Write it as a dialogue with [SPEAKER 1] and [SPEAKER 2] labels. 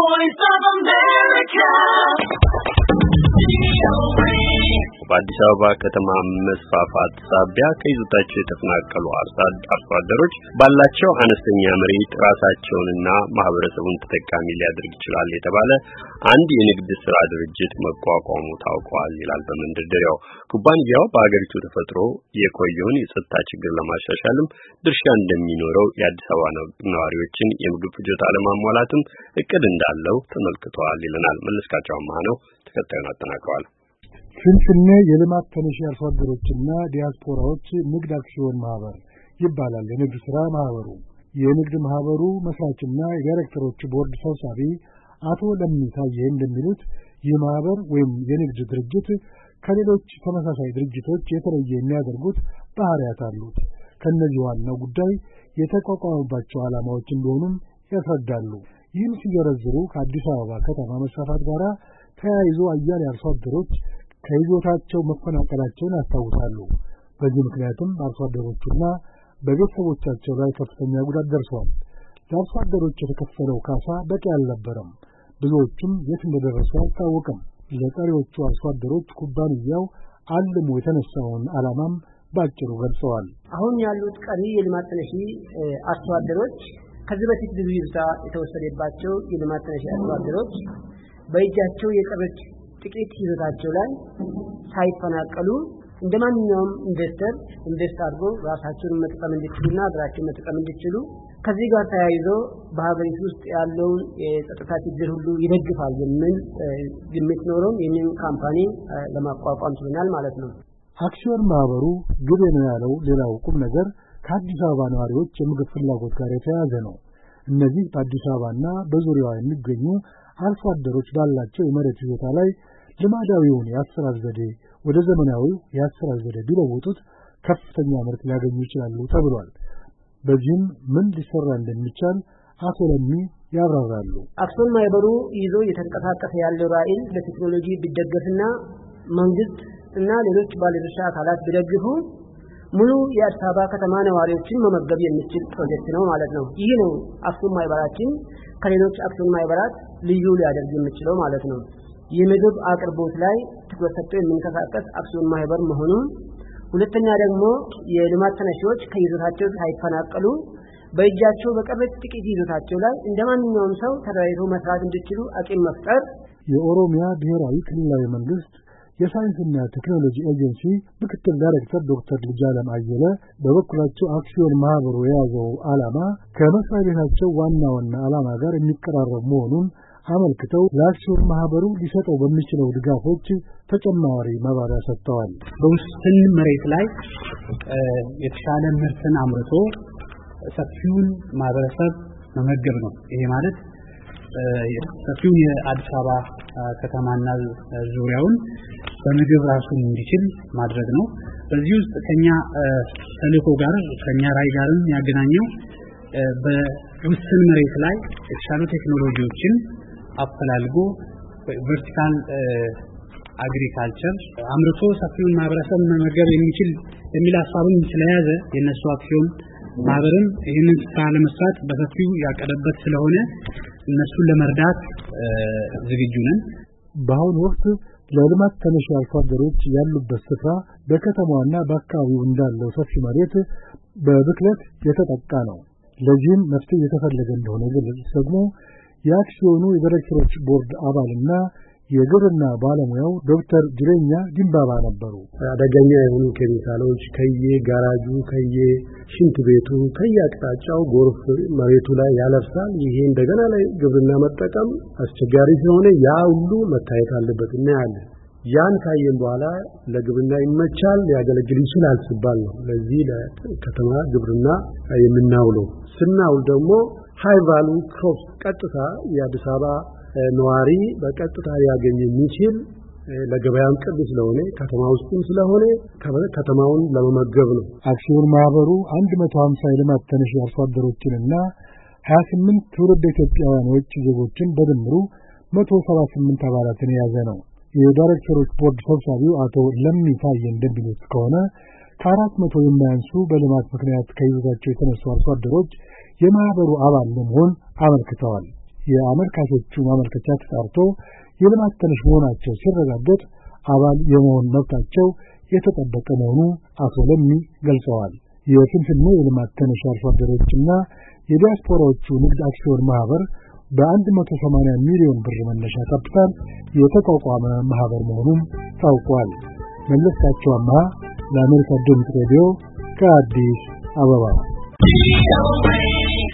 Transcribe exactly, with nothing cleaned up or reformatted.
[SPEAKER 1] Voice of America. በአዲስ አበባ ከተማ መስፋፋት ሳቢያ ከይዞታቸው የተፈናቀሉ አርሶ አደሮች ባላቸው አነስተኛ መሬት ራሳቸውንና ማህበረሰቡን ተጠቃሚ ሊያደርግ ይችላል የተባለ አንድ የንግድ ስራ ድርጅት መቋቋሙ ታውቋል ይላል በመንደርደሪያው። ኩባንያው በአገሪቱ ተፈጥሮ የቆየውን የጸጥታ ችግር ለማሻሻልም ድርሻ እንደሚኖረው የአዲስ አበባ ነዋሪዎችን የምግብ ፍጆታ ለማሟላትም እቅድ እንዳለው ተመልክቷል ይለናል መለስካቸው አማሃ ነው። ተከታዩን አጠናቅሯል።
[SPEAKER 2] ፍንፍኔ የልማት ተነሺ አርሶ አደሮችና ዲያስፖራዎች ንግድ አክሲዮን ማህበር ይባላል የንግድ ሥራ ማህበሩ። የንግድ ማህበሩ መስራችና የዳይሬክተሮች ቦርድ ሰብሳቢ አቶ ለሚ ታዬ እንደሚሉት ይህ ማህበር ወይም የንግድ ድርጅት ከሌሎች ተመሳሳይ ድርጅቶች የተለየ የሚያደርጉት ባህሪያት አሉት። ከነዚህ ዋናው ጉዳይ የተቋቋመባቸው ዓላማዎች እንደሆኑም ያስረዳሉ። ይህን ሲዘረዝሩ ከአዲስ አበባ ከተማ መስፋፋት ጋር ተያይዞ አያሌ አርሶ አደሮች ከይዞታቸው መፈናቀላቸውን ያስታውሳሉ። በዚህ ምክንያትም አርሶ አደሮቹና በቤተሰቦቻቸው ላይ ከፍተኛ ጉዳት ደርሷል። ለአርሶ አደሮች የተከፈለው ካሳ በቂ አልነበረም። ብዙዎቹም የት እንደደረሱ አይታወቅም። ለቀሪዎቹ አርሶ አደሮች ኩባንያው አልሞ የተነሳውን ዓላማም ባጭሩ ገልጸዋል።
[SPEAKER 3] አሁን ያሉት ቀሪ የልማት ተነሺ አርሶ አደሮች ከዚህ በፊት ብዙ ይዞታ የተወሰደባቸው የልማት ተነሺ አርሶ አደሮች በእጃቸው የቀረች ጥቂት ይዞታቸው ላይ ሳይፈናቀሉ እንደማንኛውም ኢንቨስተር ኢንቨስት አድርጎ ራሳቸውን መጥቀም እንዲችሉና ሀገራቸውን መጥቀም እንዲችሉ ከዚህ ጋር ተያይዞ በሀገሪቱ ውስጥ ያለውን የጸጥታ ችግር ሁሉ ይደግፋል የሚል ግምት ኖሮም ይህንን ካምፓኒ ለማቋቋም ችለናል ማለት ነው።
[SPEAKER 2] አክሲዮን ማህበሩ ግብ ነው ያለው ሌላው ቁም ነገር ከአዲስ አበባ ነዋሪዎች የምግብ ፍላጎት ጋር የተያያዘ ነው። እነዚህ በአዲስ አበባና በዙሪያዋ የሚገኙ አርሶ አደሮች ባላቸው የመሬት ይዞታ ላይ ልማዳዊውን የአሰራር ዘዴ ወደ ዘመናዊው የአሰራር ዘዴ ቢለውጡት ከፍተኛ ምርት ሊያገኙ ይችላሉ ተብሏል። በዚህም ምን ሊሰራ እንደሚቻል አቶ ለሚ ያብራራሉ።
[SPEAKER 3] አክሲዮን ማህበሩ ይዞ እየተንቀሳቀሰ ያለው ራዕይ በቴክኖሎጂ ቢደገፍና መንግስት እና ሌሎች ባለድርሻ አካላት ቢደግፉ ሙሉ የአዲስ አበባ ከተማ ነዋሪዎችን መመገብ የሚችል ፕሮጀክት ነው ማለት ነው። ይህ ነው አክሲዮን ማህበራችን ከሌሎች አክሲዮን ማህበራት ልዩ ሊያደርግ የሚችለው ማለት ነው። የምግብ አቅርቦት ላይ ትኩረት ሰጥቶ የሚንቀሳቀስ አክሲዮን ማህበር መሆኑ፣ ሁለተኛ ደግሞ የልማት ተነሺዎች ከይዞታቸው ሳይፈናቀሉ በእጃቸው በቀረች ጥቂት ይዞታቸው ላይ እንደማንኛውም ሰው ተደራጅተው መስራት እንዲችሉ አቅም መፍጠር።
[SPEAKER 2] የኦሮሚያ ብሔራዊ ክልላዊ መንግስት የሳይንስና ቴክኖሎጂ ኤጀንሲ ምክትል ዳይሬክተር ዶክተር ልጃለም አየለ በበኩላቸው አክሲዮን ማህበሩ የያዘው ዓላማ ከመስሪያ ቤታቸው ዋና ዋና ዓላማ ጋር የሚቀራረብ መሆኑን አመልክተው ለአክሲዮን ማህበሩ ሊሰጠው በሚችለው ድጋፎች ተጨማሪ ማብራሪያ ሰጥተዋል።
[SPEAKER 4] በውስን መሬት ላይ የተሻለ ምርትን አምርቶ ሰፊውን ማህበረሰብ መመገብ ነው። ይሄ ማለት ሰፊው የአዲስ አበባ ከተማና ዙሪያውን በምግብ ራሱን እንዲችል ማድረግ ነው። በዚህ ውስጥ ከኛ ተልእኮ ጋር ከኛ ራዕይ ጋርም ያገናኘው በውስን መሬት ላይ የተሻሉ ቴክኖሎጂዎችን አፈላልጎ ቨርቲካል አግሪካልቸር አምርቶ ሰፊውን ማህበረሰብ መመገብ የሚችል የሚል ሐሳብን ስለያዘ የነሱ አክሲዮን ማህበርም ይህንን ስራ ለመስራት በሰፊው ያቀደበት ስለሆነ እነሱን ለመርዳት ዝግጁ ነን።
[SPEAKER 2] በአሁኑ ወቅት ለልማት ተነሺ አርሶ አደሮች ያሉበት ስፍራ በከተማዋና በአካባቢው እንዳለው ሰፊ መሬት በብክለት የተጠቃ ነው። ለዚህም መፍትሄ የተፈለገ እንደሆነ የገለጹት ደግሞ የአክሲዮኑ የዳይሬክተሮች ቦርድ አባልና የግብርና ባለሙያው ዶክተር ጅሬኛ ዲምባባ ነበሩ።
[SPEAKER 5] አደገኛ የሆኑ ኬሚካሎች ከየጋራጁ ከየሽንት ቤቱ ከየአቅጣጫው ጎርፍ መሬቱ ላይ ያለፍሳል። ይሄ እንደገና ላይ ግብርና መጠቀም አስቸጋሪ ስለሆነ ያ ሁሉ መታየት አለበት እናያለን። ያን ካየን በኋላ ለግብርና ይመቻል ሊያገለግል ይችላል ሲባል ነው ለዚህ ለከተማ ግብርና የምናውለው። ስናውል ደግሞ ሃይ ቫልዩ ክሮፕስ ቀጥታ የአዲስ አበባ ነዋሪ በቀጥታ ያገኝ የሚችል ለገበያም ቅርብ ስለሆነ ከተማ ውስጥም ስለሆነ ከተማውን ለመመገብ ነው።
[SPEAKER 2] አክሲዮን ማህበሩ አንድ መቶ ሃምሳ የልማት ተነሺ አርሶ አደሮችንና ሀያ ስምንት ትውልደ ኢትዮጵያውያን የውጭ ዜጎችን በድምሩ መቶ ሰባ ስምንት አባላትን የያዘ ነው። የዳይሬክተሮች ቦርድ ሰብሳቢው አቶ ለሚ ታዬ እንደሚሉት ከሆነ ከአራት መቶ የማያንሱ በልማት ምክንያት ከይዞታቸው የተነሱ አርሶ አደሮች የማህበሩ አባል ለመሆን አመልክተዋል። የአመልካቾቹ ማመልከቻ ተጣርቶ የልማት ተነሽ መሆናቸው ሲረጋገጥ አባል የመሆን መብታቸው የተጠበቀ መሆኑ አቶ ለሚ ገልጸዋል። የፍንፍኔ የልማት ተነሽ አርሶ አደሮችና የዲያስፖራዎቹ ንግድ አክሲዮን ማህበር በአንድ መቶ ሰማንያ ሚሊዮን ብር መነሻ ካፒታል የተቋቋመ ማህበር መሆኑም ታውቋል። መለስካቸው አማሃ ለአሜሪካ ድምፅ ሬዲዮ ከአዲስ አበባ